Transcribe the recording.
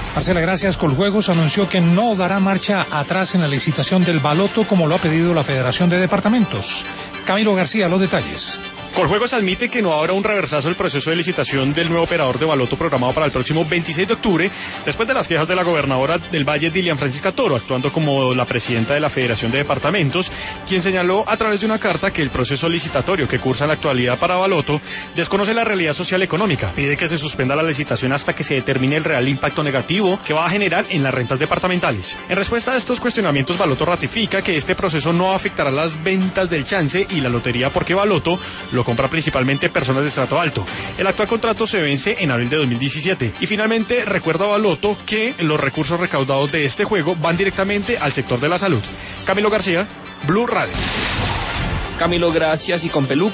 Marcela, gracias. Coljuegos anunció que no dará marcha atrás en la licitación del baloto como lo ha pedido la Federación de Departamentos. Camilo García, los detalles. Coljuegos admite que no habrá un reversazo del proceso de licitación del nuevo operador de baloto programado para el próximo 26 de octubre, después de las quejas de la gobernadora del Valle, Dilian Francisca Toro, actuando como la presidenta de la Federación de Departamentos, quien señaló a través de una carta que el proceso licitatorio que cursa en la actualidad para baloto desconoce la realidad social económica. Pide que se suspenda la licitación hasta que se determine el real impacto negativo que va a generar en las rentas departamentales. En respuesta a estos cuestionamientos, Baloto ratifica que este proceso no afectará las ventas del chance y la lotería porque Baloto lo compra principalmente personas de estrato alto. El actual contrato se vence en abril de 2017. Y finalmente recuerda Baloto que los recursos recaudados de este juego van directamente al sector de la salud. Camilo García, Blue Radio. Camilo, gracias. Y con peluca